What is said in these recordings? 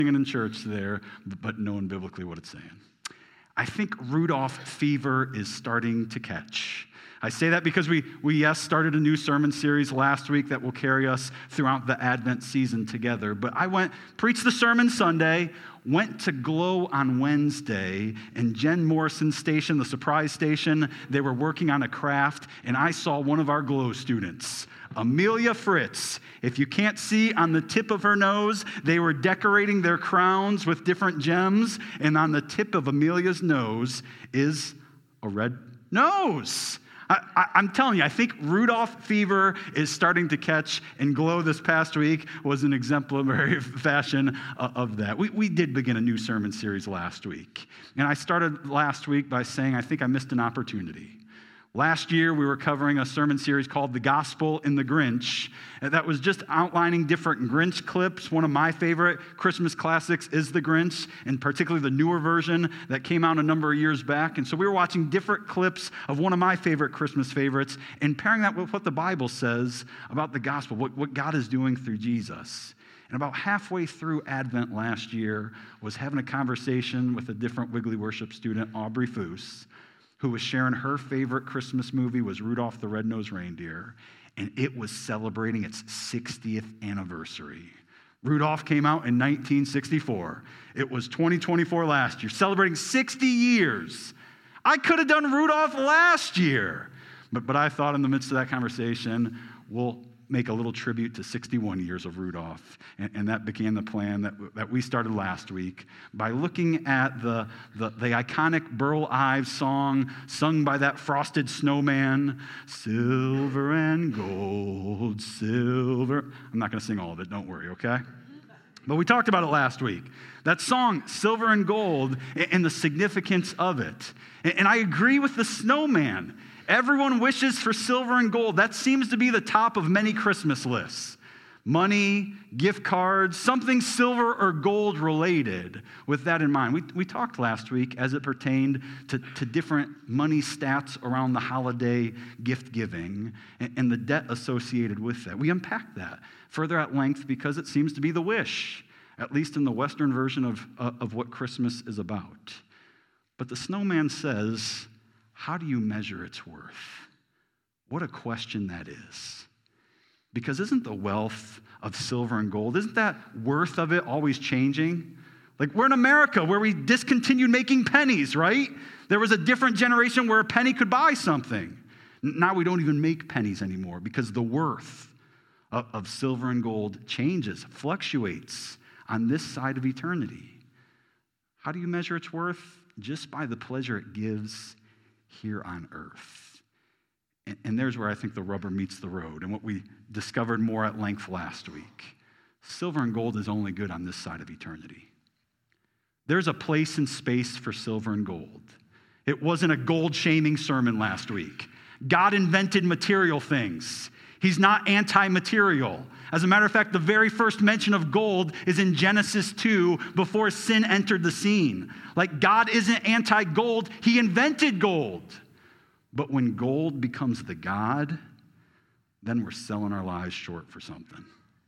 singing in church there, but knowing biblically what it's saying. I think Rudolph fever is starting to catch. I say that because we started a new sermon series last week that will carry us throughout the Advent season together. But I preached the sermon Sunday, went to Glow on Wednesday, and Jen Morrison's station, the surprise station, they were working on a craft, and I saw one of our Glow students, Amelia Fritz. If you can't see, on the tip of her nose, they were decorating their crowns with different gems, and on the tip of Amelia's nose is a red nose. I'm telling you, I think Rudolph fever is starting to catch, and Glow this past week was an exemplary fashion of that. We did begin a new sermon series last week, and I started last week by saying I think I missed an opportunity. Last year, we were covering a sermon series called The Gospel in the Grinch, that was just outlining different Grinch clips. One of my favorite Christmas classics is The Grinch, and particularly the newer version that came out a number of years back. And so we were watching different clips of one of my favorite Christmas favorites and pairing that with what the Bible says about the gospel, what God is doing through Jesus. And about halfway through Advent last year, was having a conversation with a different Wiggly Worship student, Aubrey Foose, who was sharing her favorite Christmas movie was Rudolph the Red-Nosed Reindeer, and it was celebrating its 60th anniversary. Rudolph came out in 1964. It was 2024 last year, celebrating 60 years. I could have done Rudolph last year, but I thought in the midst of that conversation, we'll make a little tribute to 61 years of Rudolph. And that began the plan that we started last week by looking at the iconic Burl Ives song sung by that frosted snowman, silver and gold, silver. I'm not going to sing all of it, don't worry, okay? But we talked about it last week. That song, Silver and Gold, and the significance of it. And I agree with the snowman. Everyone wishes for silver and gold. That seems to be the top of many Christmas lists. Money, gift cards, something silver or gold related with that in mind. We talked last week as it pertained to different money stats around the holiday gift giving and the debt associated with that. We unpacked that further at length because it seems to be the wish, at least in the Western version of what Christmas is about. But the snowman says, how do you measure its worth? What a question that is. Because isn't the wealth of silver and gold, isn't that worth of it always changing? Like, we're in America where we discontinued making pennies, right? There was a different generation where a penny could buy something. Now we don't even make pennies anymore because the worth of silver and gold changes, fluctuates on this side of eternity. How do you measure its worth? Just by the pleasure it gives here on earth. And there's where I think the rubber meets the road and what we discovered more at length last week. Silver and gold is only good on this side of eternity. There's a place and space for silver and gold. It wasn't a gold-shaming sermon last week. God invented material things. He's not anti-material. As a matter of fact, the very first mention of gold is in Genesis 2 before sin entered the scene. Like, God isn't anti-gold. He invented gold. But when gold becomes the God, then we're selling our lives short for something.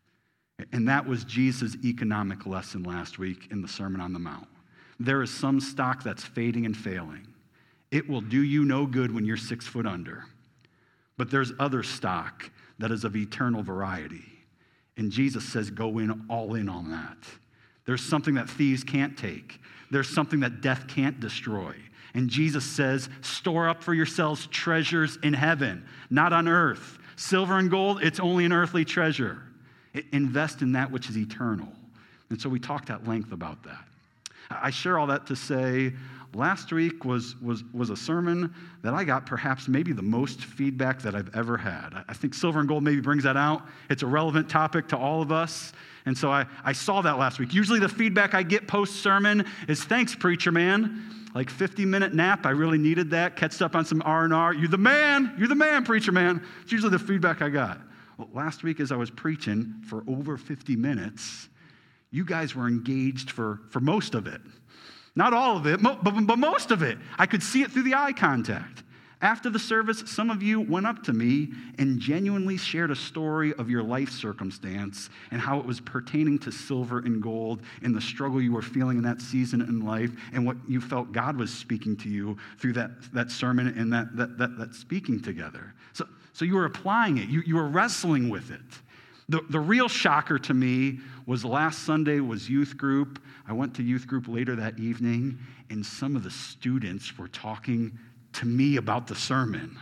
And that was Jesus' economic lesson last week in the Sermon on the Mount. There is some stock that's fading and failing. It will do you no good when you're 6 foot under. But there's other stock that is of eternal variety. And Jesus says, go in all in on that. There's something that thieves can't take. There's something that death can't destroy. And Jesus says, store up for yourselves treasures in heaven, not on earth. Silver and gold, it's only an earthly treasure. Invest in that which is eternal. And so we talked at length about that. I share all that to say, last week was a sermon that I got perhaps maybe the most feedback that I've ever had. I think silver and gold maybe brings that out. It's a relevant topic to all of us. And so I saw that last week. Usually the feedback I get post-sermon is, thanks, preacher man. Like 50-minute nap, I really needed that. Catched up on some R&R. You're the man, preacher man. It's usually the feedback I got. Well, last week as I was preaching for over 50 minutes, you guys were engaged for most of it. Not all of it, but most of it. I could see it through the eye contact. After the service, some of you went up to me and genuinely shared a story of your life circumstance and how it was pertaining to silver and gold and the struggle you were feeling in that season in life and what you felt God was speaking to you through that sermon and that speaking together. So you were applying it. You were wrestling with it. The real shocker to me was last Sunday was youth group. I went to youth group later that evening, and some of the students were talking to me about the sermon.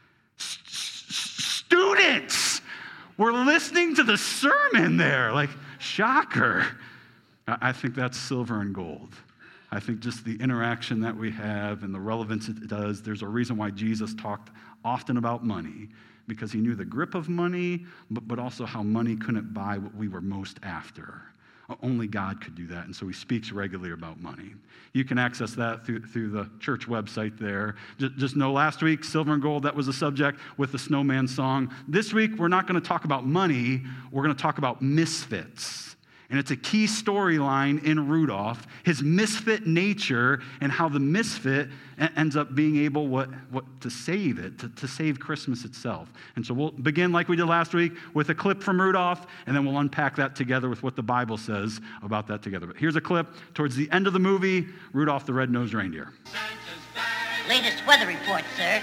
Students were listening to the sermon there. Like, shocker. I think that's silver and gold. I think just the interaction that we have and the relevance it does, there's a reason why Jesus talked often about money, because he knew the grip of money, but also how money couldn't buy what we were most after. Only God could do that, and so he speaks regularly about money. You can access that through the church website there. Just know last week, silver and gold, that was the subject with the snowman song. This week, we're not going to talk about money. We're going to talk about misfits. And it's a key storyline in Rudolph, his misfit nature and how the misfit ends up being able to save it, to save Christmas itself. And so we'll begin like we did last week with a clip from Rudolph, and then we'll unpack that together with what the Bible says about that together. But here's a clip towards the end of the movie, Rudolph the Red-Nosed Reindeer. Latest weather report, sir.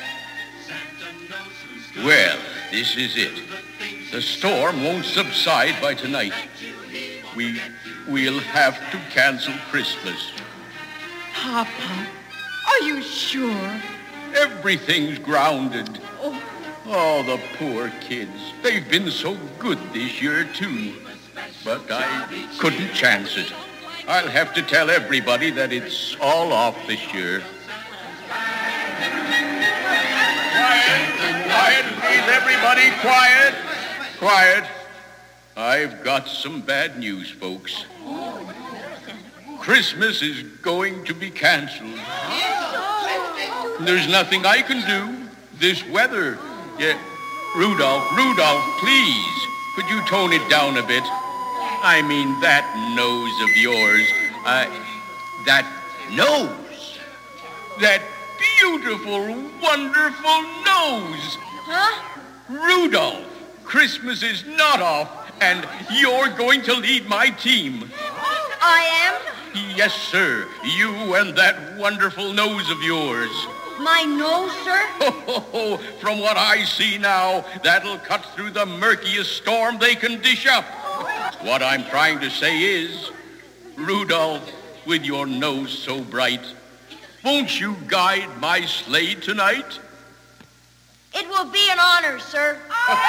Well, this is it. The storm won't subside by tonight. We'll have to cancel Christmas. Papa, are you sure? Everything's grounded. Oh, the poor kids. They've been so good this year, too. But I couldn't chance it. I'll have to tell everybody that it's all off this year. Quiet, please, everybody, quiet. Quiet. I've got some bad news, folks. Christmas is going to be canceled. There's nothing I can do. This weather. Yeah. Rudolph, please, could you tone it down a bit? I mean, that nose of yours. That nose. That beautiful, wonderful nose. Huh? Rudolph, Christmas is not off, and you're going to lead my team. I am? Yes, sir. You and that wonderful nose of yours. My nose, sir? Oh, from what I see now, that'll cut through the murkiest storm they can dish up. What I'm trying to say is, Rudolph, with your nose so bright, won't you guide my sleigh tonight? It will be an honor, sir.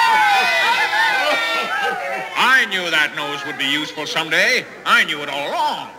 I knew that nose would be useful someday. I knew it all along.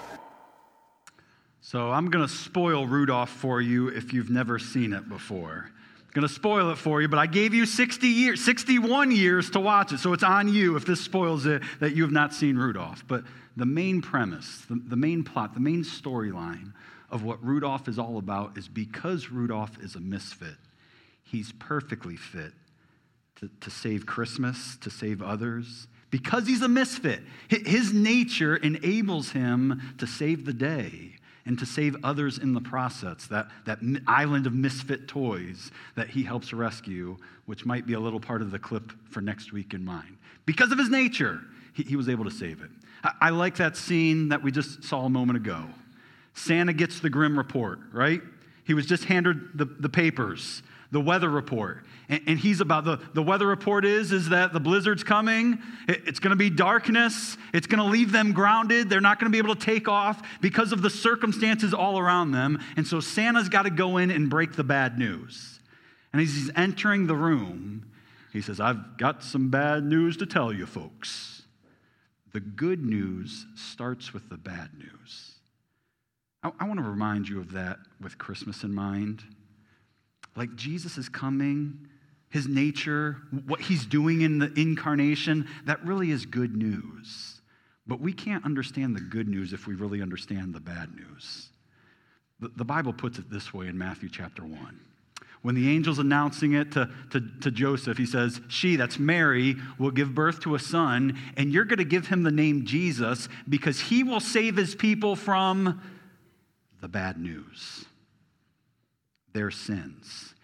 So I'm going to spoil Rudolph for you if you've never seen it before. I'm going to spoil it for you, but I gave you 61 years to watch it, so it's on you if this spoils it that you have not seen Rudolph. But the main premise, the main plot, the main storyline of what Rudolph is all about is because Rudolph is a misfit, he's perfectly fit to save Christmas, to save others. Because he's a misfit, his nature enables him to save the day and to save others in the process, that island of misfit toys that he helps rescue, which might be a little part of the clip for next week in mind. Because of his nature, he was able to save it. I like that scene that we just saw a moment ago. Santa gets the Grimm report, right? He was just handed the papers, the weather report. And he's about, the weather report is that the blizzard's coming. It's going to be darkness. It's going to leave them grounded. They're not going to be able to take off because of the circumstances all around them. And so Santa's got to go in and break the bad news. And as he's entering the room, he says, I've got some bad news to tell you folks. The good news starts with the bad news. I want to remind you of that with Christmas in mind. Like Jesus is coming, his nature, what he's doing in the incarnation, that really is good news. But we can't understand the good news if we really understand the bad news. The Bible puts it this way in Matthew chapter 1. When the angel's announcing it to Joseph, he says, she, that's Mary, will give birth to a son, and you're going to give him the name Jesus because he will save his people from the bad news, their sins.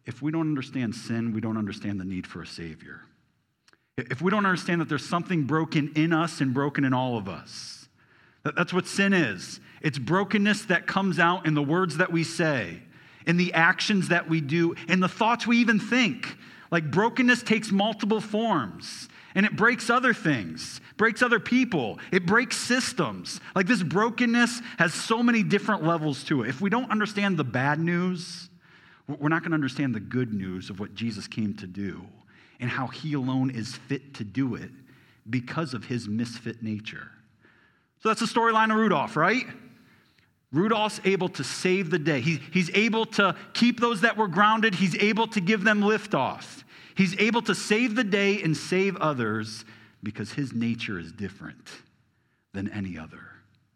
if we don't understand sin, we don't understand the need for a Savior. If we don't understand that there's something broken in us and broken in all of us, that's what sin is. It's brokenness that comes out in the words that we say, in the actions that we do, in the thoughts we even think. Like brokenness takes multiple forms, and it breaks other things, breaks other people, it breaks systems. Like this brokenness has so many different levels to it. If we don't understand the bad news, we're not going to understand the good news of what Jesus came to do and how he alone is fit to do it because of his misfit nature. So that's the storyline of Rudolph, right? Rudolph's able to save the day. He's able to keep those that were grounded. He's able to give them liftoff. He's able to save the day and save others because his nature is different than any other.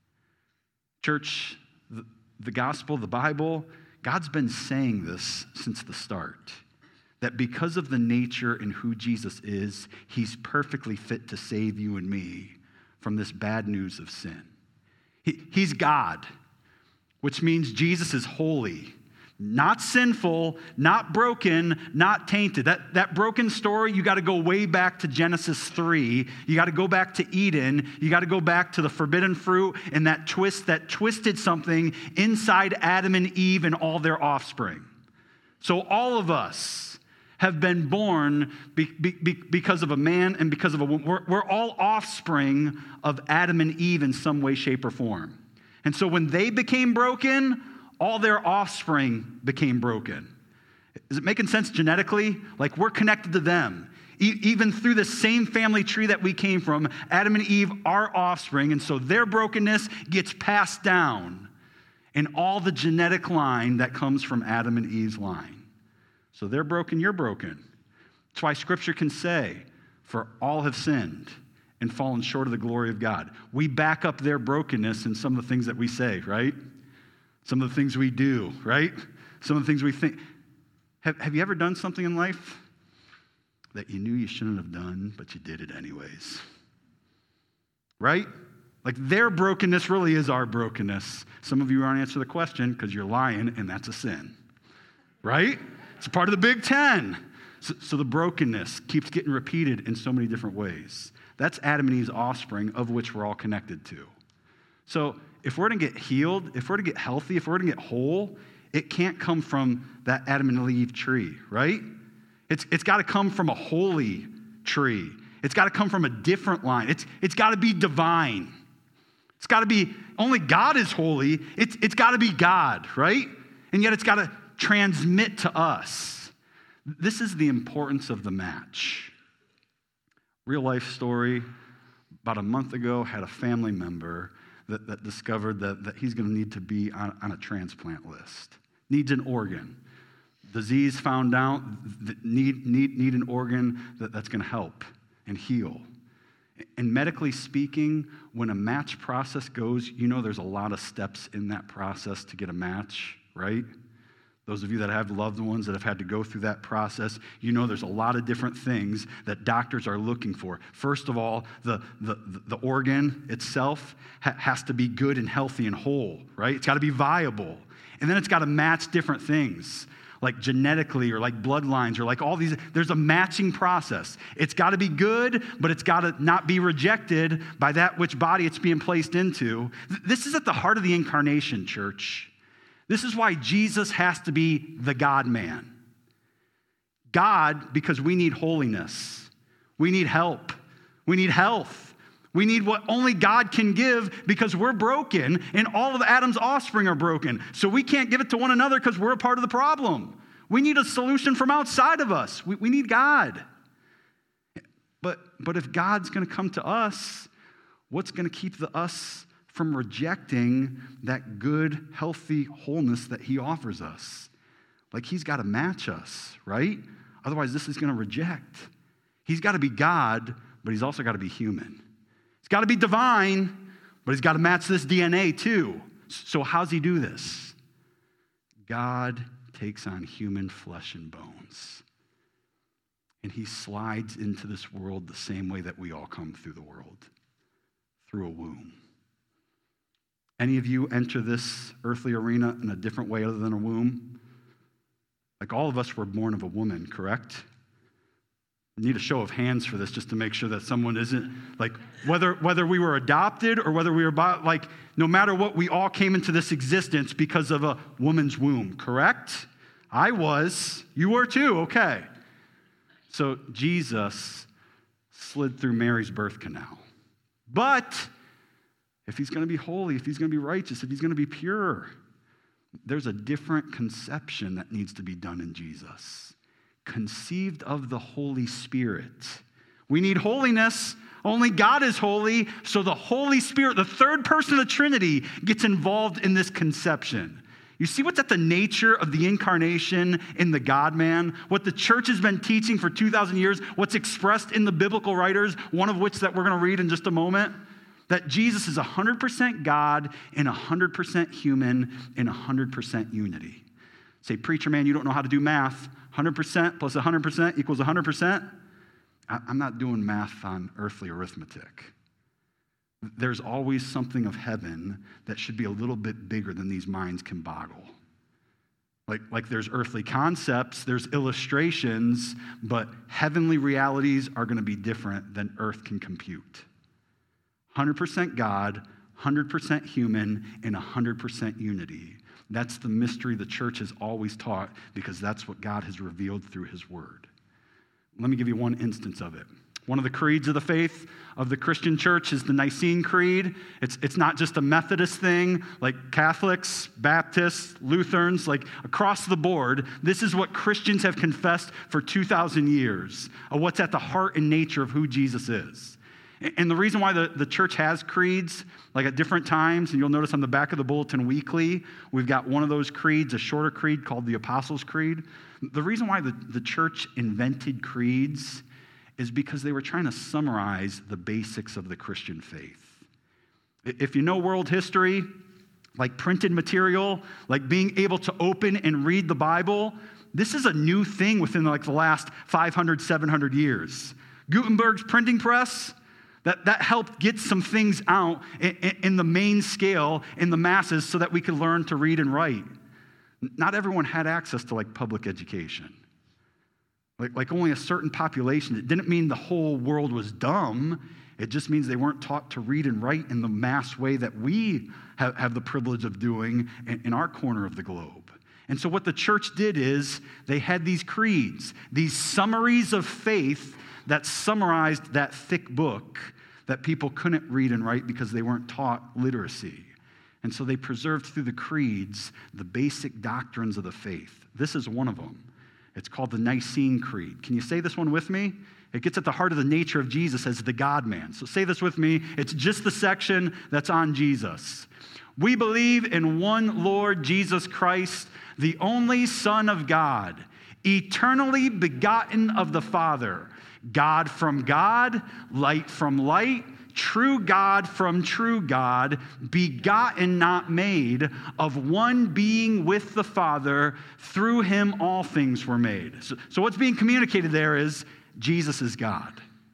Church, the gospel, the Bible, God's been saying this since the start, that because of the nature and who Jesus is, he's perfectly fit to save you and me from this bad news of sin. He's God, which means Jesus is holy, not sinful, not broken, not tainted. That broken story, you got to go way back to Genesis 3. You got to go back to Eden. You got to go back to the forbidden fruit and that twist that twisted something inside Adam and Eve and all their offspring. So all of us have been born because of a man and because of a woman. We're all offspring of Adam and Eve in some way, shape, or form. And so when they became broken, all their offspring became broken. Is it making sense genetically? Like we're connected to them. Even through the same family tree that we came from, Adam and Eve are offspring, and so their brokenness gets passed down in all the genetic line that comes from Adam and Eve's line. So they're broken, you're broken. That's why Scripture can say, for all have sinned and fallen short of the glory of God. We back up their brokenness in some of the things that we say, right? Some of the things we do, right? Some of the things we think. Have you ever done something in life that you knew you shouldn't have done, but you did it anyways? Right? Like their brokenness really is our brokenness. Some of you aren't answering the question because you're lying, and that's a sin. Right? It's a part of the Big Ten. So the brokenness keeps getting repeated in so many different ways. That's Adam and Eve's offspring, of which we're all connected to. So if we're to get healed, if we're to get healthy, if we're to get whole, it can't come from that Adam and Eve tree, right? It's got to come from a holy tree. It's got to come from a different line. It's got to be divine. It's got to be, only God is holy. It's got to be God, right? And yet it's got to transmit to us. This is the importance of the match. Real life story. About a month ago, had a family member that discovered that he's going to need to be on a transplant list. Needs an organ. Disease found out, need an organ that's going to help and heal. And medically speaking, when a match process goes, you know there's a lot of steps in that process to get a match, right? Those of you that have loved ones that have had to go through that process, you know there's a lot of different things that doctors are looking for. First of all, the organ itself has to be good and healthy and whole, right? It's got to be viable. And then it's got to match different things, like genetically or like bloodlines or like all these. There's a matching process. It's got to be good, but it's got to not be rejected by that which body it's being placed into. This is at the heart of the incarnation, church. This is why Jesus has to be the God-man. God, because we need holiness. We need help. We need health. We need what only God can give because we're broken and all of Adam's offspring are broken. So we can't give it to one another because we're a part of the problem. We need a solution from outside of us. We need God. But if God's going to come to us, what's going to keep us from rejecting that good, healthy wholeness that he offers us? Like he's got to match us, right? Otherwise, this is going to reject. He's got to be God, but he's also got to be human. He's got to be divine, but he's got to match this DNA too. So how's he do this? God takes on human flesh and bones. And he slides into this world the same way that we all come through the world, through a womb. Any of you enter this earthly arena in a different way other than a womb? Like all of us were born of a woman, correct? I need a show of hands for this just to make sure that someone isn't, like, whether we were adopted or whether we were, like, no matter what, we all came into this existence because of a woman's womb, correct? I was. You were too, okay. So Jesus slid through Mary's birth canal. But if he's going to be holy, if he's going to be righteous, if he's going to be pure, there's a different conception that needs to be done in Jesus. Conceived of the Holy Spirit. We need holiness. Only God is holy, so the Holy Spirit, the third person of the Trinity, gets involved in this conception. You see what's at the nature of the incarnation in the God-man? What the church has been teaching for 2,000 years, what's expressed in the biblical writers, one of which that we're going to read in just a moment, that Jesus is 100% God and 100% human in 100% unity. Say, preacher man, you don't know how to do math. 100% plus 100% equals 100%. I'm not doing math on earthly arithmetic. There's always something of heaven that should be a little bit bigger than these minds can boggle. Like there's earthly concepts, there's illustrations, but heavenly realities are going to be different than earth can compute. 100% God, 100% human, and 100% unity. That's the mystery the church has always taught because that's what God has revealed through his word. Let me give you one instance of it. One of the creeds of the faith of the Christian church is the Nicene Creed. It's not just a Methodist thing, like Catholics, Baptists, Lutherans, like across the board. This is what Christians have confessed for 2,000 years of what's at the heart and nature of who Jesus is. And the reason why the church has creeds, like at different times, and you'll notice on the back of the bulletin weekly, we've got one of those creeds, a shorter creed called the Apostles' Creed. The reason why the church invented creeds is because they were trying to summarize the basics of the Christian faith. If you know world history, like printed material, like being able to open and read the Bible, this is a new thing within like the last 500, 700 years. Gutenberg's printing press, that helped get some things out in the main scale, in the masses, so that we could learn to read and write. Not everyone had access to like public education. Like only a certain population. It didn't mean the whole world was dumb. It just means they weren't taught to read and write in the mass way that we have the privilege of doing in our corner of the globe. And so what the church did is they had these creeds, these summaries of faith that summarized that thick book that people couldn't read and write because they weren't taught literacy. And so they preserved through the creeds the basic doctrines of the faith. This is one of them. It's called the Nicene Creed. Can you say this one with me? It gets at the heart of the nature of Jesus as the God-man. So say this with me. It's just the section that's on Jesus. We believe in one Lord Jesus Christ, the only Son of God, eternally begotten of the Father, God from God, light from light, true God from true God, begotten, not made, of one being with the Father. Through him all things were made. So what's being communicated there is Jesus is God.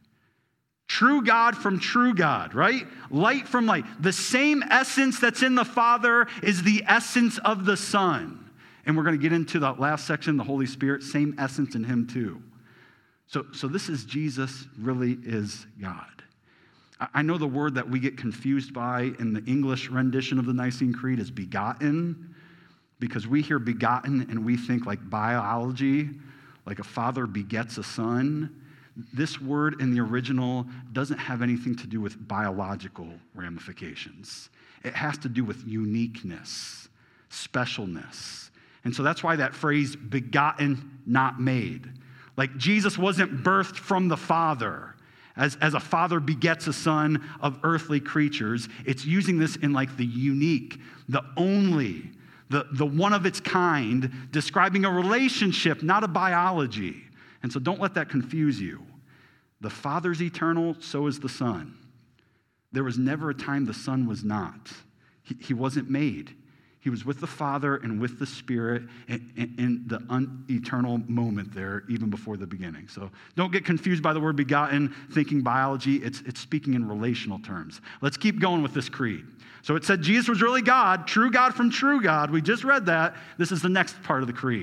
True God from true God, right? Light from light. The same essence that's in the Father is the essence of the Son. And we're going to get into that last section, the Holy Spirit, same essence in him too. So this is Jesus really is God. I know the word that we get confused by in the English rendition of the Nicene Creed is begotten, because we hear begotten and we think like biology, like a father begets a son. This word in the original doesn't have anything to do with biological ramifications. It has to do with uniqueness, specialness. And so that's why that phrase, begotten, not made. Like Jesus wasn't birthed from the Father. As a father begets a son of earthly creatures, it's using this in like the unique, the only, the one of its kind, describing a relationship, not a biology. And so don't let that confuse you. The Father's eternal, so is the Son. There was never a time the Son was not. He wasn't made. He was with the Father and with the Spirit in the eternal moment there, even before the beginning. So don't get confused by the word begotten, thinking biology. It's speaking in relational terms. Let's keep going with this creed. So it said Jesus was really God, true God from true God. We just read that. This is the next part of the creed.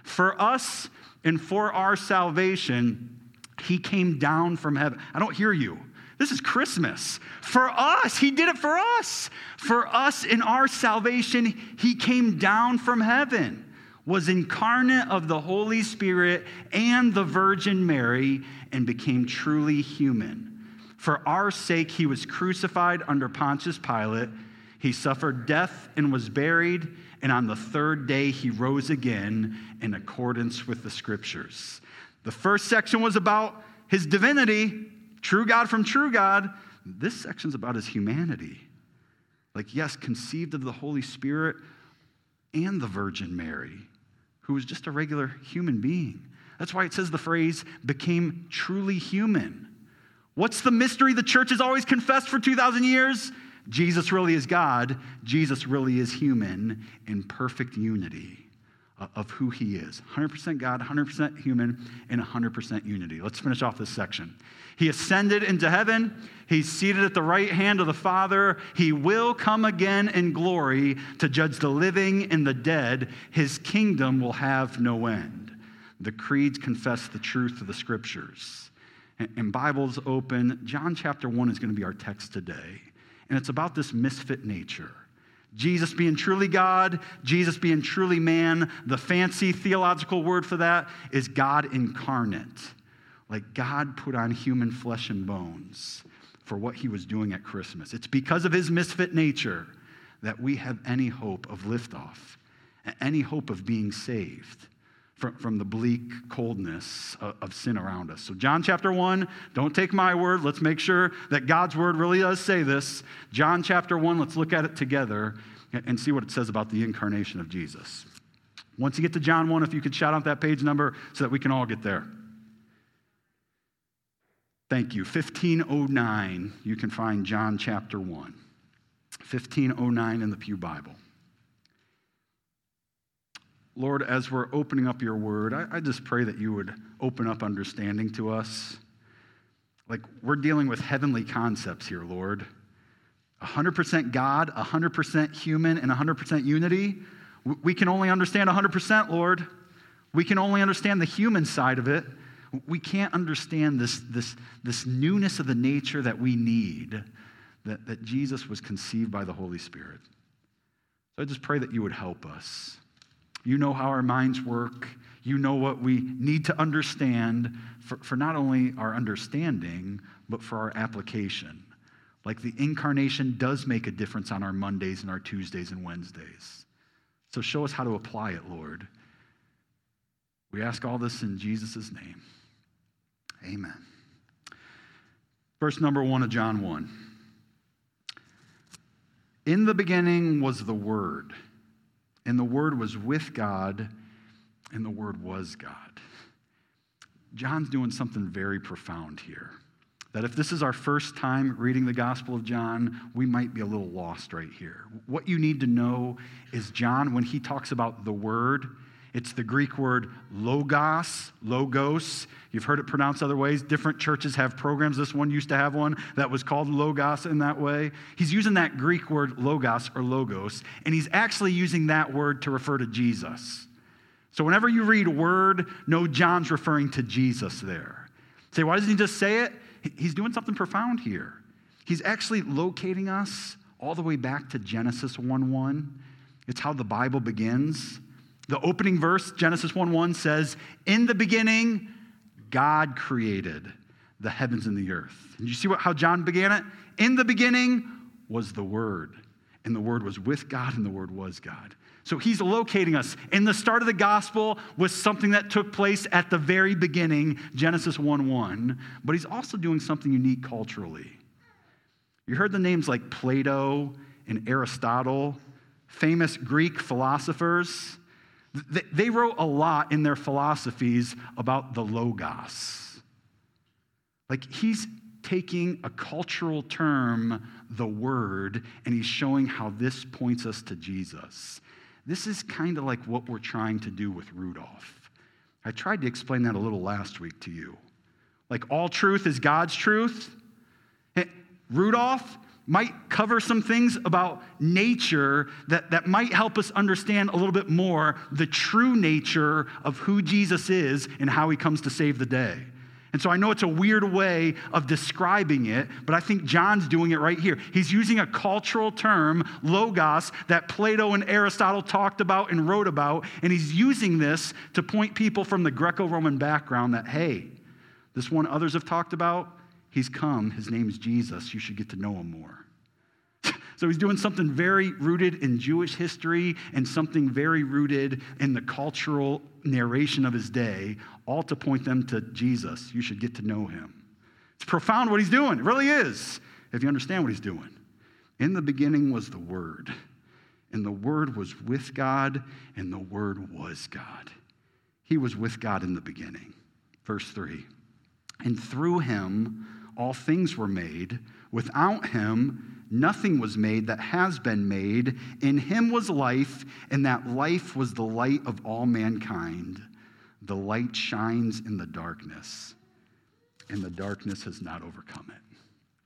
For us and for our salvation, he came down from heaven. I don't hear you. This is Christmas. For us, he did it for us. For us in our salvation, he came down from heaven, was incarnate of the Holy Spirit and the Virgin Mary, and became truly human. For our sake, he was crucified under Pontius Pilate. He suffered death and was buried, and on the third day he rose again in accordance with the Scriptures. The first section was about his divinity, true God from true God. This section's about his humanity. Like, yes, conceived of the Holy Spirit and the Virgin Mary, who was just a regular human being. That's why it says the phrase became truly human. What's the mystery the church has always confessed for 2,000 years? Jesus really is God. Jesus really is human in perfect unity of who he is. 100% God, 100% human, and 100% unity. Let's finish off this section. He ascended into heaven. He's seated at the right hand of the Father. He will come again in glory to judge the living and the dead. His kingdom will have no end. The creeds confess the truth of the Scriptures. And Bibles open. John chapter 1 is going to be our text today. And it's about this misfit nature. Jesus being truly God, Jesus being truly man. The fancy theological word for that is God incarnate. Like God put on human flesh and bones for what he was doing at Christmas. It's because of his misfit nature that we have any hope of liftoff, any hope of being saved from the bleak coldness of sin around us. So John chapter 1, don't take my word. Let's make sure that God's word really does say this. John chapter 1, let's look at it together and see what it says about the incarnation of Jesus. Once you get to John 1, if you could shout out that page number so that we can all get there. Thank you. 1509, you can find John chapter 1. 1509 in the Pew Bible. Lord, as we're opening up your word, I just pray that you would open up understanding to us. Like we're dealing with heavenly concepts here, Lord. 100% God, 100% human, and 100% unity. We can only understand 100%, Lord. We can only understand the human side of it. We can't understand this newness of the nature that we need, that Jesus was conceived by the Holy Spirit. So I just pray that you would help us. You know how our minds work. You know what we need to understand for not only our understanding, but for our application. Like the incarnation does make a difference on our Mondays and our Tuesdays and Wednesdays. So show us how to apply it, Lord. We ask all this in Jesus' name. Amen. Verse number 1 of John 1. In the beginning was the Word, and the Word was with God, and the Word was God. John's doing something very profound here. That if this is our first time reading the Gospel of John, we might be a little lost right here. What you need to know is John, when he talks about the Word, it's the Greek word logos. You've heard it pronounced other ways. Different churches have programs. This one used to have one that was called logos in that way. He's using that Greek word logos or logos, and he's actually using that word to refer to Jesus. So whenever you read word, know John's referring to Jesus there. Say, why doesn't he just say it? He's doing something profound here. He's actually locating us all the way back to Genesis 1:1. It's how the Bible begins. The opening verse, Genesis 1:1 says, in the beginning, God created the heavens and the earth. And you see how John began it? In the beginning was the Word, and the Word was with God, and the Word was God. So he's locating us. In the start of the gospel was something that took place at the very beginning, Genesis 1:1, but he's also doing something unique culturally. You heard the names like Plato and Aristotle, famous Greek philosophers. They wrote a lot in their philosophies about the logos. Like he's taking a cultural term, the Word, and he's showing how this points us to Jesus. This is kind of like what we're trying to do with Rudolph. I tried to explain that a little last week to you. Like all truth is God's truth. Rudolph, might cover some things about nature that might help us understand a little bit more the true nature of who Jesus is and how he comes to save the day. And so I know it's a weird way of describing it, but I think John's doing it right here. He's using a cultural term, logos, that Plato and Aristotle talked about and wrote about, and he's using this to point people from the Greco-Roman background that, hey, this one others have talked about, he's come, his name's Jesus, you should get to know him more. So he's doing something very rooted in Jewish history and something very rooted in the cultural narration of his day, all to point them to Jesus. You should get to know him. It's profound what he's doing. It really is, if you understand what he's doing. In the beginning was the Word, and the Word was with God, and the Word was God. He was with God in the beginning. Verse 3, and through him all things were made. Without him nothing was made that has been made. In him was life, and that life was the light of all mankind. The light shines in the darkness, and the darkness has not overcome it.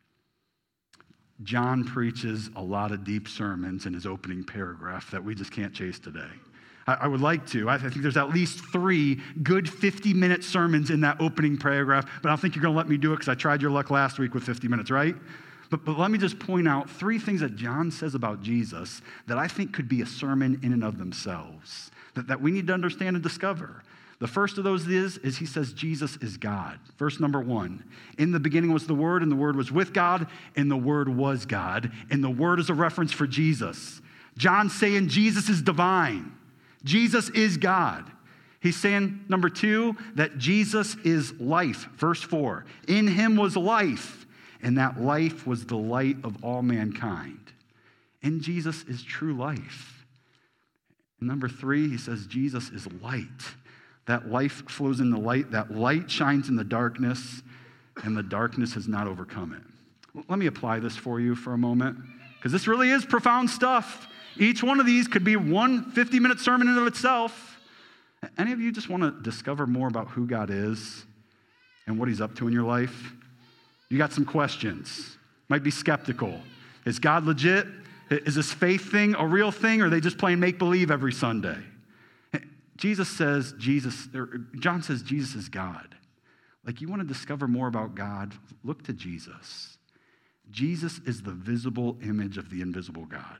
John preaches a lot of deep sermons in his opening paragraph that we just can't chase today. I would like to. I think there's at least 3 good 50-minute sermons in that opening paragraph, but I don't think you're going to let me do it because I tried your luck last week with 50 minutes, right? But let me just point out 3 things that John says about Jesus that I think could be a sermon in and of themselves, that we need to understand and discover. The first of those is he says Jesus is God. Verse number 1, in the beginning was the Word, and the Word was with God, and the Word was God. And the Word is a reference for Jesus. John's saying Jesus is divine. Jesus is God. He's saying, number 2, that Jesus is life. Verse 4, in him was life, and that life was the light of all mankind. And Jesus is true life. And number 3, he says Jesus is light. That life flows in the light. That light shines in the darkness, and the darkness has not overcome it. Let me apply this for you for a moment, because this really is profound stuff. Each one of these could be one 50-minute sermon in and of itself. Any of you just want to discover more about who God is and what he's up to in your life? You got some questions. Might be skeptical. Is God legit? Is this faith thing a real thing, or are they just playing make-believe every Sunday? John says Jesus is God. Like, you want to discover more about God? Look to Jesus. Jesus is the visible image of the invisible God.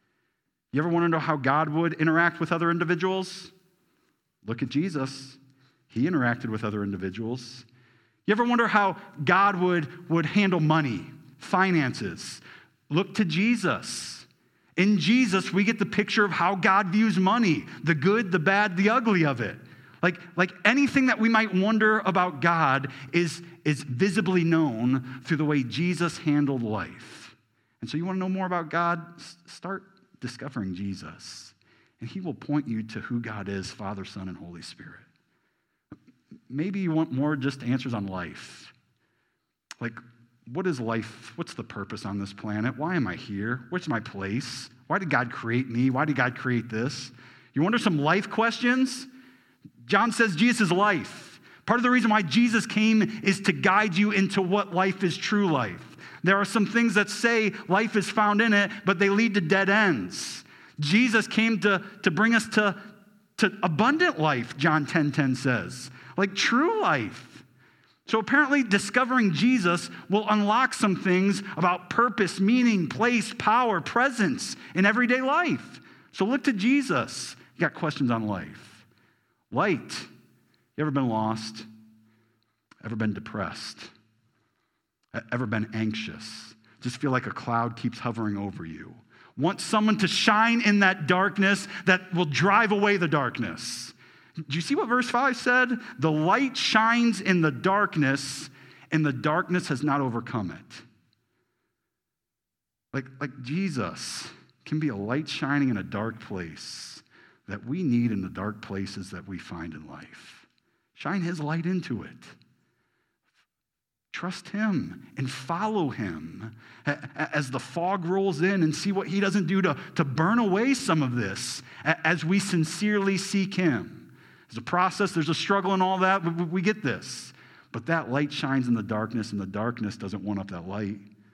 You ever want to know how God would interact with other individuals? Look at Jesus. He interacted with other individuals. You ever wonder how God would handle money, finances? Look to Jesus. In Jesus, we get the picture of how God views money, the good, the bad, the ugly of it. Like anything that we might wonder about God is visibly known through the way Jesus handled life. And so you want to know more about God? Start discovering Jesus, and he will point you to who God is, Father, Son, and Holy Spirit. Maybe you want more just answers on life. Like, what is life? What's the purpose on this planet? Why am I here? What's my place? Why did God create me? Why did God create this? You wonder some life questions? John says Jesus is life. Part of the reason why Jesus came is to guide you into what life is, true life. There are some things that say life is found in it, but they lead to dead ends. Jesus came to bring us to abundant life, John 10:10 says, like true life. So apparently discovering Jesus will unlock some things about purpose, meaning, place, power, presence in everyday life. So look to Jesus. You got questions on life. Light. You ever been lost? Ever been depressed? Ever been anxious? Just feel like a cloud keeps hovering over you. Want someone to shine in that darkness that will drive away the darkness. Do you see what verse 5 said? The light shines in the darkness, and the darkness has not overcome it. Like Jesus can be a light shining in a dark place that we need in the dark places that we find in life. Shine his light into it. Trust him and follow him as the fog rolls in, and see what he doesn't do to burn away some of this as we sincerely seek him. There's a process, there's a struggle and all that. We get this. But that light shines in the darkness, and the darkness doesn't want up that light.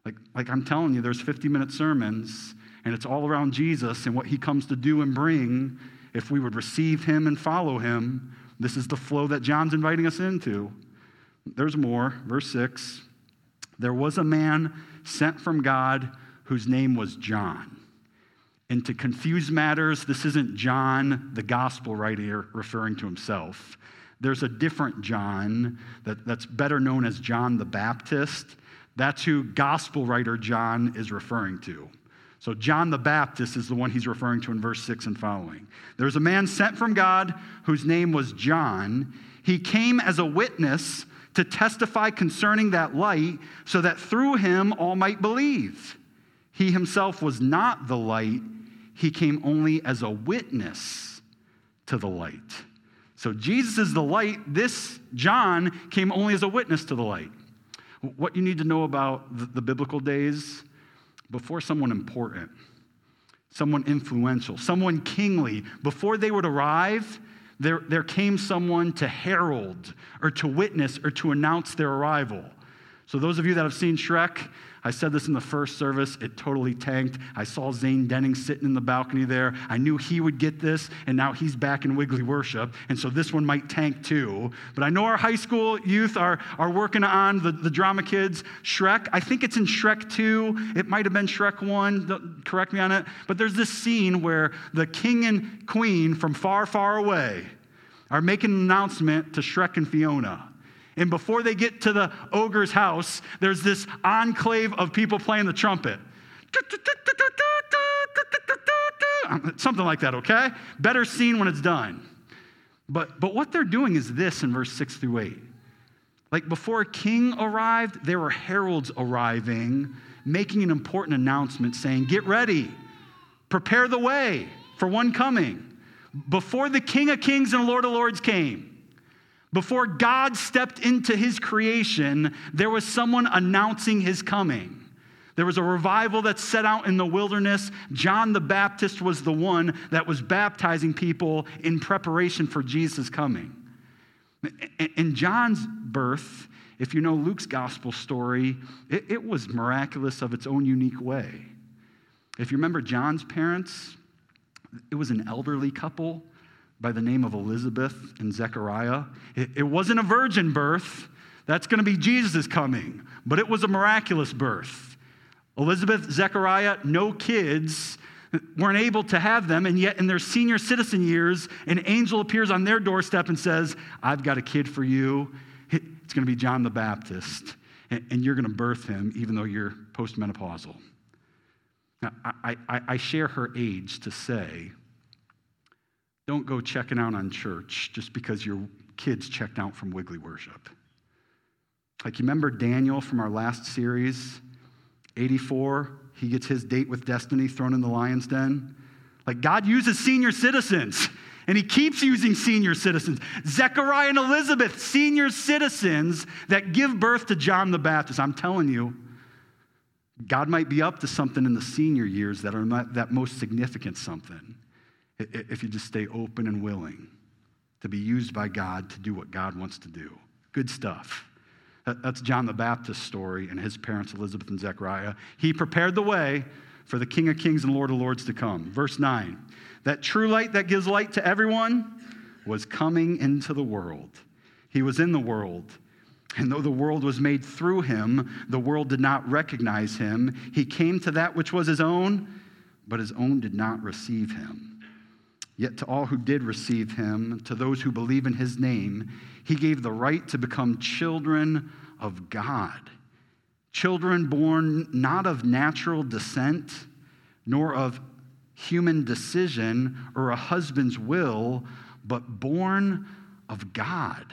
Like I'm telling you, there's 50-minute sermons, and it's all around Jesus and what he comes to do and bring. If we would receive him and follow him, this is the flow that John's inviting us into. There's more. Verse 6, there was a man sent from God whose name was John. And to confuse matters, this isn't John, the gospel writer, referring to himself. There's a different John that's better known as John the Baptist. That's who gospel writer John is referring to. So John the Baptist is the one he's referring to in verse 6 and following. There's a man sent from God whose name was John. He came as a witness to testify concerning that light, so that through him all might believe. He himself was not the light. He came only as a witness to the light. So Jesus is the light. This John came only as a witness to the light. What you need to know about the biblical days, before someone important, someone influential, someone kingly, before they would arrive, there came someone to herald or to witness or to announce their arrival. So those of you that have seen Shrek, I said this in the first service, it totally tanked. I saw Zane Denning sitting in the balcony there. I knew he would get this, and now he's back in Wiggly Worship, and so this one might tank too. But I know our high school youth are working on the drama kids. Shrek, I think it's in Shrek 2. It might have been Shrek 1. Don't correct me on it. But there's this scene where the king and queen from far, far away are making an announcement to Shrek and Fiona. And before they get to the ogre's house, there's this enclave of people playing the trumpet. Something like that, okay? Better seen when it's done. But what they're doing is this in verse 6 through 8. Like before a king arrived, there were heralds arriving, making an important announcement saying, get ready, prepare the way for one coming. Before the King of Kings and Lord of Lords came, before God stepped into his creation, there was someone announcing his coming. There was a revival that set out in the wilderness. John the Baptist was the one that was baptizing people in preparation for Jesus' coming. In John's birth, if you know Luke's gospel story, it was miraculous of its own unique way. If you remember John's parents, it was an elderly couple by the name of Elizabeth and Zechariah. It wasn't a virgin birth. That's going to be Jesus' coming. But it was a miraculous birth. Elizabeth, Zechariah, no kids, weren't able to have them, and yet in their senior citizen years, an angel appears on their doorstep and says, I've got a kid for you. It's going to be John the Baptist, and you're going to birth him even though you're postmenopausal. Now, I share her age to say, don't go checking out on church just because your kids checked out from Wiggly Worship. Like, you remember Daniel from our last series? 84, he gets his date with destiny thrown in the lion's den. Like, God uses senior citizens, and he keeps using senior citizens. Zechariah and Elizabeth, senior citizens that give birth to John the Baptist. I'm telling you, God might be up to something in the senior years that are not that most significant something, if you just stay open and willing to be used by God to do what God wants to do. Good stuff. That's John the Baptist's story and his parents, Elizabeth and Zechariah. He prepared the way for the King of Kings and Lord of Lords to come. Verse 9, that true light that gives light to everyone was coming into the world. He was in the world, and though the world was made through him, the world did not recognize him. He came to that which was his own, but his own did not receive him. Yet to all who did receive him, to those who believe in his name, he gave the right to become children of God. Children born not of natural descent, nor of human decision or a husband's will, but born of God.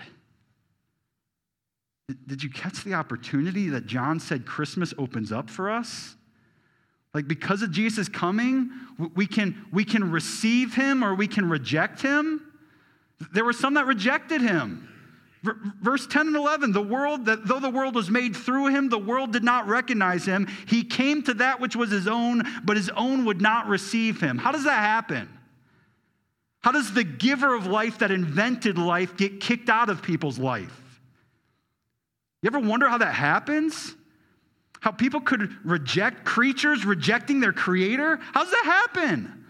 Did you catch the opportunity that John said Christmas opens up for us? Like, because of Jesus coming, we can receive him or we can reject him. There were some that rejected him. Verse 10 and 11, though the world was made through him, the world did not recognize him. He came to that which was his own, but his own would not receive him. How does that happen? How does the giver of life that invented life get kicked out of people's life? You ever wonder how that happens? How people could reject creatures, rejecting their creator? How does that happen?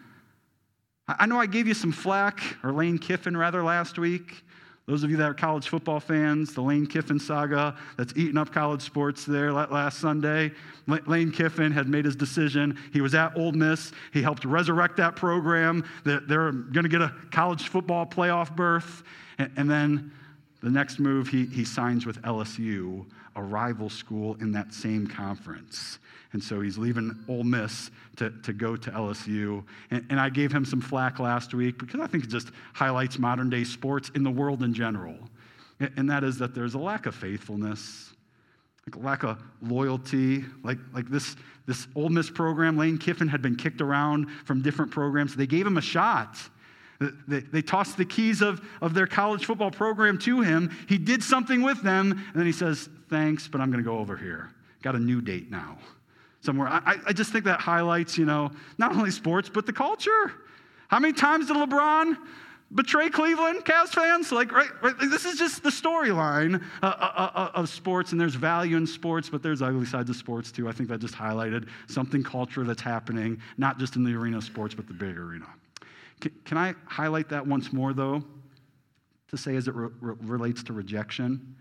I know I gave you some flack, or Lane Kiffin rather, last week. Those of you that are college football fans, the Lane Kiffin saga that's eaten up college sports there last Sunday. Lane Kiffin had made his decision. He was at Ole Miss. He helped resurrect that program. They're going to get a college football playoff berth. And then the next move, he signs with LSU, a rival school in that same conference. And so he's leaving Ole Miss to go to LSU. And I gave him some flack last week because I think it just highlights modern day sports in the world in general. And that is that there's a lack of faithfulness, like a lack of loyalty. Like this Ole Miss program, Lane Kiffin had been kicked around from different programs. They gave him a shot. They tossed the keys of their college football program to him. He did something with them, and then he says, thanks, but I'm going to go over here. Got a new date now somewhere. I just think that highlights, not only sports, but the culture. How many times did LeBron betray Cleveland, Cavs fans? Right, this is just the storyline of sports, and there's value in sports, but there's ugly sides of sports too. I think that just highlighted something culture that's happening, not just in the arena of sports, but the big arena. Can I highlight that once more, though, to say as it relates to rejection?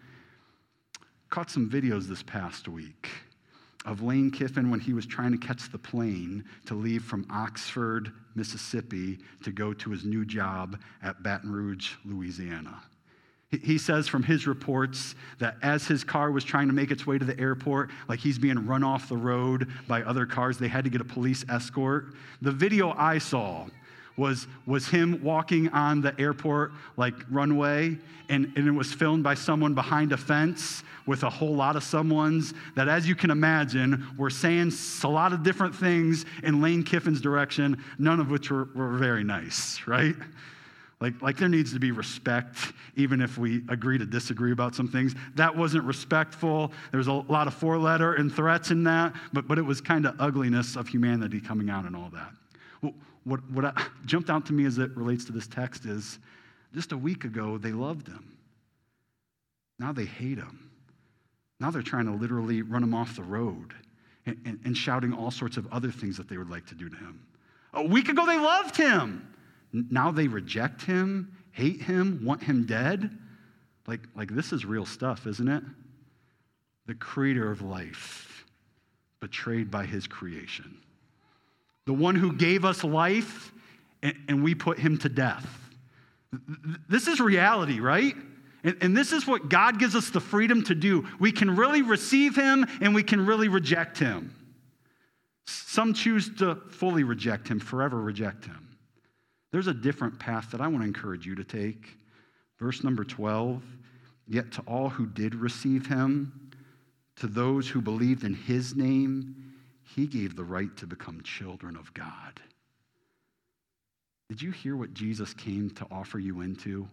Caught some videos this past week of Lane Kiffin when he was trying to catch the plane to leave from Oxford, Mississippi, to go to his new job at Baton Rouge, Louisiana. He says from his reports that as his car was trying to make its way to the airport, like he's being run off the road by other cars, they had to get a police escort. The video I saw was him walking on the airport runway, and it was filmed by someone behind a fence with a whole lot of someones that, as you can imagine, were saying a lot of different things in Lane Kiffin's direction, none of which were very nice, right? Like there needs to be respect, even if we agree to disagree about some things. That wasn't respectful. There's a lot of four-letter and threats in that, but it was kind of ugliness of humanity coming out and all that. What jumped out to me as it relates to this text is, just a week ago, they loved him. Now they hate him. Now they're trying to literally run him off the road and shouting all sorts of other things that they would like to do to him. A week ago, they loved him. Now they reject him, hate him, want him dead. Like this is real stuff, isn't it? The creator of life, betrayed by his creation. The one who gave us life, and we put him to death. This is reality, right? And this is what God gives us the freedom to do. We can really receive him, and we can really reject him. Some choose to fully reject him, forever reject him. There's a different path that I want to encourage you to take. Verse number 12, yet to all who did receive him, to those who believed in his name, he gave the right to become children of God. Did you hear what Jesus came to offer you into?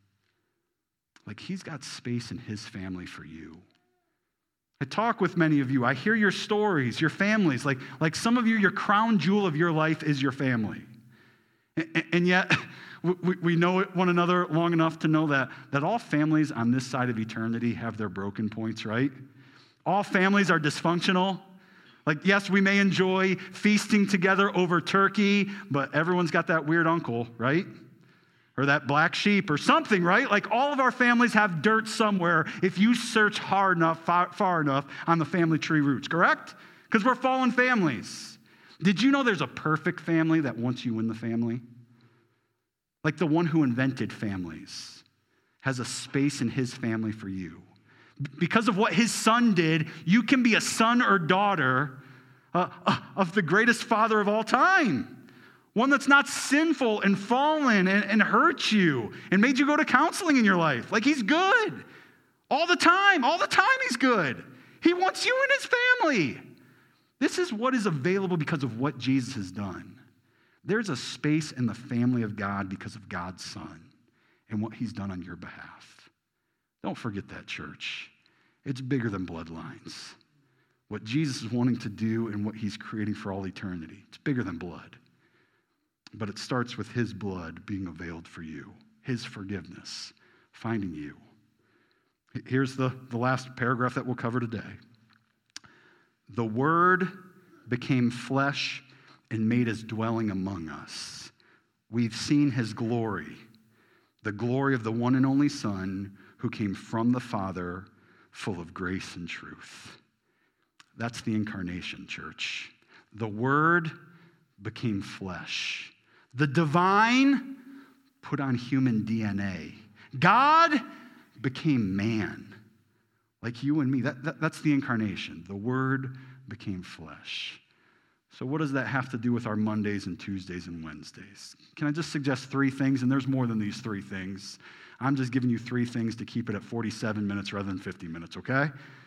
He's got space in his family for you. I talk with many of you. I hear your stories, your families. Like some of you, your crown jewel of your life is your family. And yet, we know one another long enough to know that all families on this side of eternity have their broken points, right? All families are dysfunctional. Yes, we may enjoy feasting together over turkey, but everyone's got that weird uncle, right? Or that black sheep or something, right? All of our families have dirt somewhere if you search hard enough, far enough on the family tree roots, correct? Because we're fallen families. Did you know there's a perfect family that wants you in the family? The one who invented families has a space in his family for you. Because of what his son did, you can be a son or daughter of the greatest father of all time. One that's not sinful and fallen and hurt you and made you go to counseling in your life. He's good. All the time he's good. He wants you in his family. This is what is available because of what Jesus has done. There's a space in the family of God because of God's Son and what he's done on your behalf. Don't forget that, church. It's bigger than bloodlines. What Jesus is wanting to do and what he's creating for all eternity. It's bigger than blood. But it starts with his blood being availed for you, his forgiveness, finding you. Here's the last paragraph that we'll cover today. The Word became flesh and made his dwelling among us. We've seen his glory, the glory of the one and only Son who came from the Father, full of grace and truth. That's the incarnation, church. The Word became flesh. The divine put on human DNA. God became man, like you and me. That's the incarnation. The Word became flesh. So what does that have to do with our Mondays and Tuesdays and Wednesdays? Can I just suggest 3 things? And there's more than these 3 things. I'm just giving you 3 things to keep it at 47 minutes rather than 50 minutes, okay?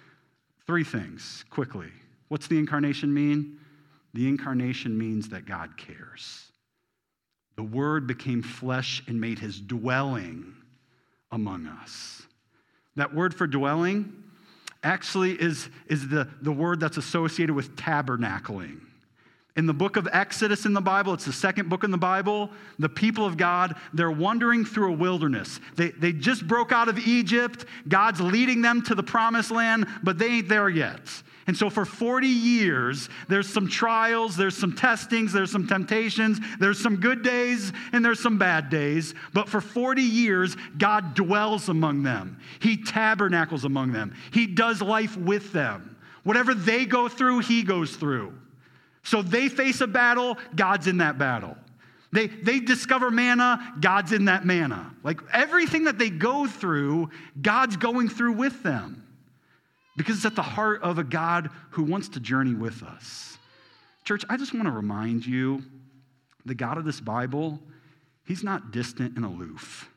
3 things, quickly. What's the incarnation mean? The incarnation means that God cares. The Word became flesh and made his dwelling among us. That word for dwelling actually is the word that's associated with tabernacling. In the book of Exodus in the Bible, it's the second book in the Bible, the people of God, they're wandering through a wilderness. They just broke out of Egypt. God's leading them to the promised land, but they ain't there yet. And so for 40 years, there's some trials, there's some testings, there's some temptations, there's some good days, and there's some bad days. But for 40 years, God dwells among them. He tabernacles among them. He does life with them. Whatever they go through, he goes through. So they face a battle, God's in that battle. They discover manna, God's in that manna. Like everything that they go through, God's going through with them. Because it's at the heart of a God who wants to journey with us. Church, I just want to remind you, the God of this Bible, he's not distant and aloof.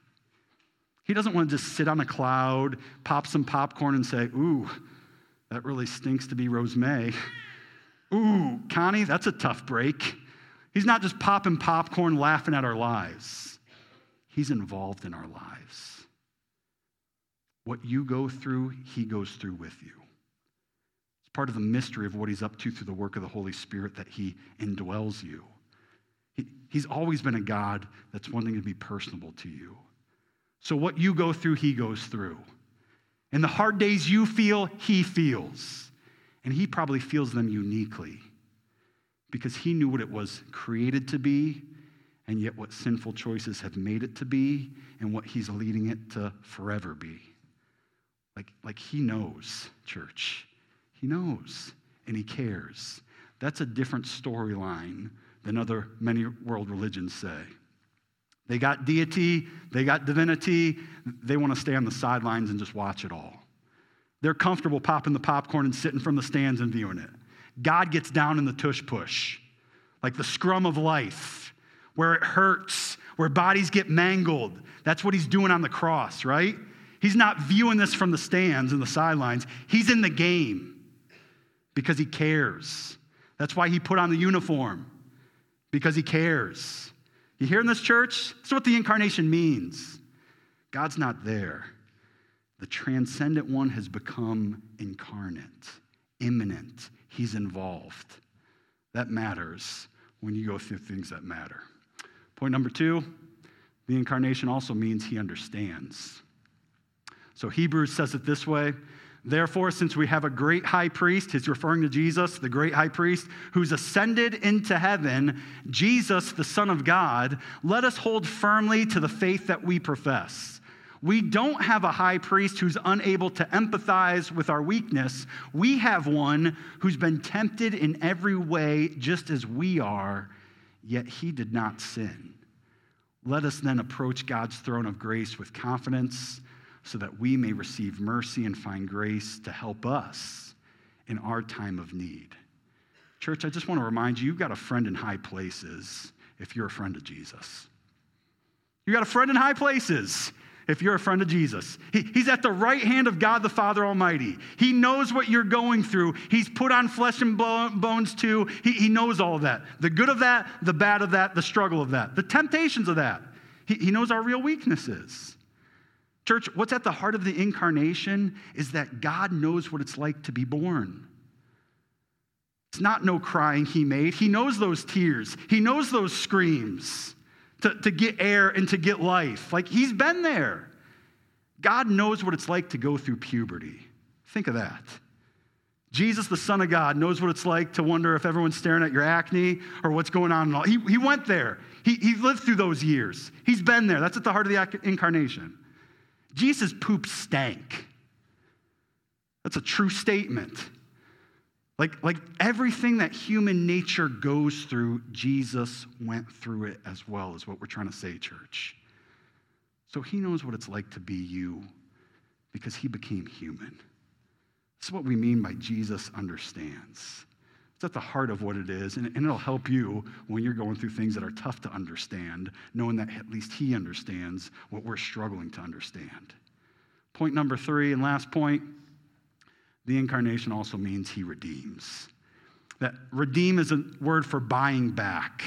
He doesn't want to just sit on a cloud, pop some popcorn and say, ooh, that really stinks to be Rose May. Ooh, Connie, that's a tough break. He's not just popping popcorn, laughing at our lives. He's involved in our lives. What you go through, he goes through with you. It's part of the mystery of what he's up to through the work of the Holy Spirit, that he indwells you. He's always been a God that's wanting to be personable to you. So what you go through, he goes through. And the hard days you feel, he feels. And he probably feels them uniquely because he knew what it was created to be, and yet what sinful choices have made it to be, and what he's leading it to forever be. Like he knows, church. He knows, and he cares. That's a different storyline than many world religions say. They got deity, they got divinity, they want to stay on the sidelines and just watch it all. They're comfortable popping the popcorn and sitting from the stands and viewing it. God gets down in the tush push, like the scrum of life, where it hurts, where bodies get mangled. That's what he's doing on the cross, right? He's not viewing this from the stands and the sidelines. He's in the game because he cares. That's why he put on the uniform, because he cares. You hearing this, church? That's what the incarnation means. God's not there. The transcendent one has become incarnate, immanent. He's involved. That matters when you go through things that matter. Point number 2, the incarnation also means he understands. So Hebrews says it this way: therefore, since we have a great high priest, he's referring to Jesus, the great high priest, who's ascended into heaven, Jesus, the Son of God, let us hold firmly to the faith that we profess. We don't have a high priest who's unable to empathize with our weakness. We have one who's been tempted in every way just as we are, yet he did not sin. Let us then approach God's throne of grace with confidence, so that we may receive mercy and find grace to help us in our time of need. Church, I just want to remind you, you've got a friend in high places if you're a friend of Jesus. You got a friend in high places if you're a friend of Jesus. He's at the right hand of God the Father Almighty. He knows what you're going through. He's put on flesh and bones too. He knows all of that. The good of that, the bad of that, the struggle of that, the temptations of that. He knows our real weaknesses. Church, what's at the heart of the incarnation is that God knows what it's like to be born. It's not no crying he made. He knows those tears. He knows those screams to get air and to get life. Like, he's been there. God knows what it's like to go through puberty. Think of that. Jesus, the Son of God, knows what it's like to wonder if everyone's staring at your acne or what's going on and all. He went there. He lived through those years. He's been there. That's at the heart of the incarnation. Jesus' poop stank. That's a true statement. Like everything that human nature goes through, Jesus went through it as well, is what we're trying to say, church. So he knows what it's like to be you because he became human. This is what we mean by Jesus understands. It's at the heart of what it is, and it'll help you when you're going through things that are tough to understand, knowing that at least he understands what we're struggling to understand. Point number 3 and last point, the incarnation also means he redeems. That redeem is a word for buying back.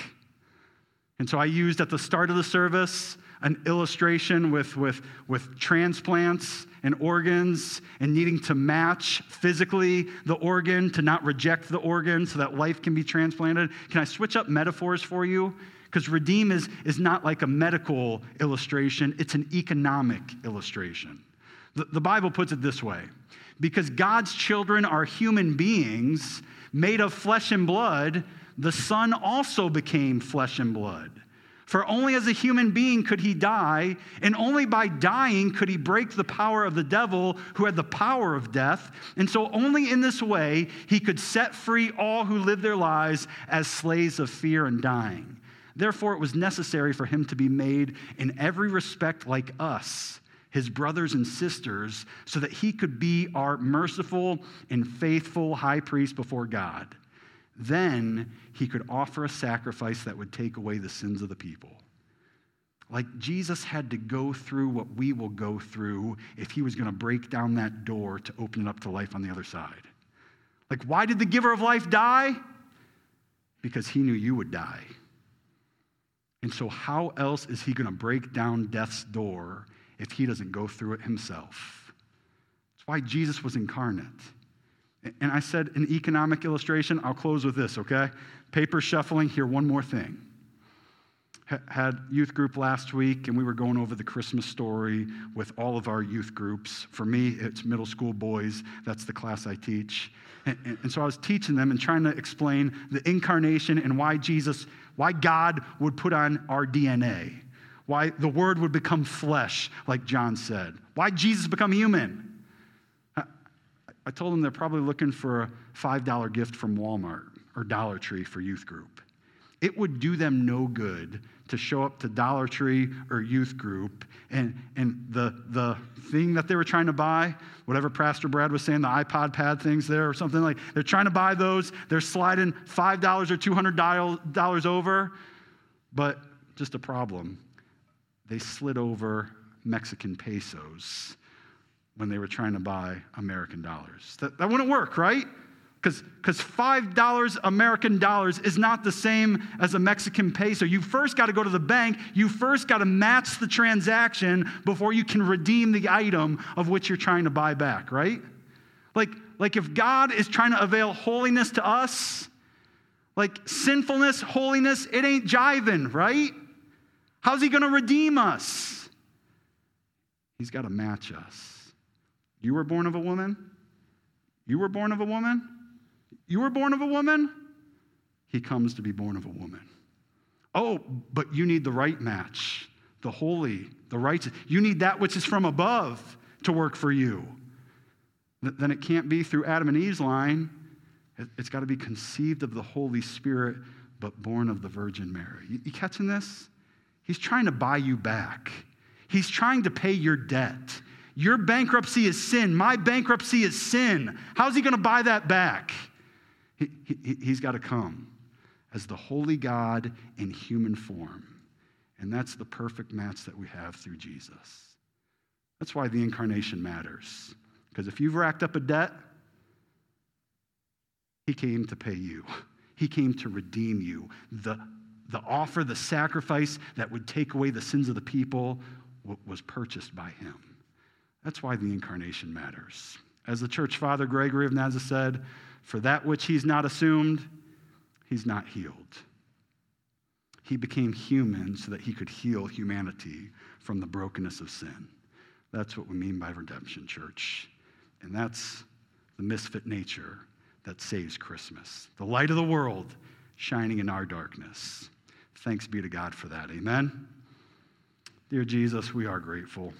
And so I used at the start of the service an illustration with transplants and organs and needing to match physically the organ to not reject the organ so that life can be transplanted. Can I switch up metaphors for you? Because redeem is not like a medical illustration, it's an economic illustration. The Bible puts it this way: because God's children are human beings made of flesh and blood, the Son also became flesh and blood. For only as a human being could he die, and only by dying could he break the power of the devil who had the power of death. And so only in this way he could set free all who live their lives as slaves of fear and dying. Therefore it was necessary for him to be made in every respect like us, his brothers and sisters, so that he could be our merciful and faithful high priest before God. Then he could offer a sacrifice that would take away the sins of the people. Like Jesus had to go through what we will go through if he was going to break down that door to open it up to life on the other side. Like, why did the giver of life die? Because he knew you would die. And so how else is he going to break down death's door if he doesn't go through it himself? That's why Jesus was incarnate. And I said an economic illustration. I'll close with this, okay? Paper shuffling. Here, one more thing. Had youth group last week, and we were going over the Christmas story with all of our youth groups. For me, it's middle school boys. That's the class I teach. And so I was teaching them and trying to explain the incarnation and why God would put on our DNA. Why the Word would become flesh, like John said. Why Jesus become human. I told them they're probably looking for a $5 gift from Walmart or Dollar Tree for youth group. It would do them no good to show up to Dollar Tree or youth group and the thing that they were trying to buy, whatever Pastor Brad was saying, the iPod pad things there or something like, they're trying to buy those, they're sliding $5 or $200 over, but just a problem. They slid over Mexican pesos when they were trying to buy American dollars. That wouldn't work, right? Because $5 American dollars is not the same as a Mexican peso. You first got to go to the bank. You first got to match the transaction before you can redeem the item of which you're trying to buy back, right? Like if God is trying to avail holiness to us, like sinfulness, holiness, it ain't jiving, right? How's he going to redeem us? He's got to match us. You were born of a woman? You were born of a woman? You were born of a woman? He comes to be born of a woman. Oh, but you need the right match, the holy, the righteous. You need that which is from above to work for you. Then it can't be through Adam and Eve's line. It's got to be conceived of the Holy Spirit, but born of the Virgin Mary. You catching this? He's trying to buy you back. He's trying to pay your debt. Your bankruptcy is sin. My bankruptcy is sin. How's he going to buy that back? He's got to come as the holy God in human form. And that's the perfect match that we have through Jesus. That's why the incarnation matters. Because if you've racked up a debt, he came to pay you. He came to redeem you. The offer, the sacrifice that would take away the sins of the people was purchased by him. That's why the incarnation matters. As the church father Gregory of Nyssa said, for that which he's not assumed, he's not healed. He became human so that he could heal humanity from the brokenness of sin. That's what we mean by redemption, church. And that's the misfit nature that saves Christmas. The light of the world shining in our darkness. Thanks be to God for that. Amen. Dear Jesus, we are grateful.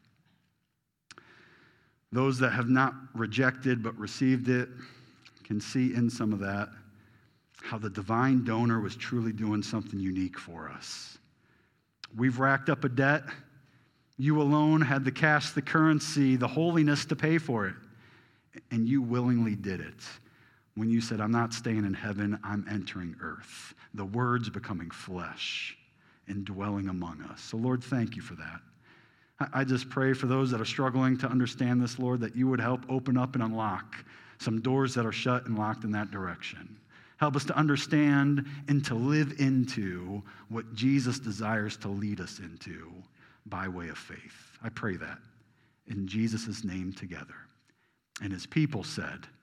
Those that have not rejected but received it can see in some of that how the divine donor was truly doing something unique for us. We've racked up a debt. You alone had the cash, the currency, the holiness to pay for it. And you willingly did it. When you said, I'm not staying in heaven, I'm entering earth. The words becoming flesh and dwelling among us. So Lord, thank you for that. I just pray for those that are struggling to understand this, Lord, that you would help open up and unlock some doors that are shut and locked in that direction. Help us to understand and to live into what Jesus desires to lead us into by way of faith. I pray that in Jesus' name together. And his people said,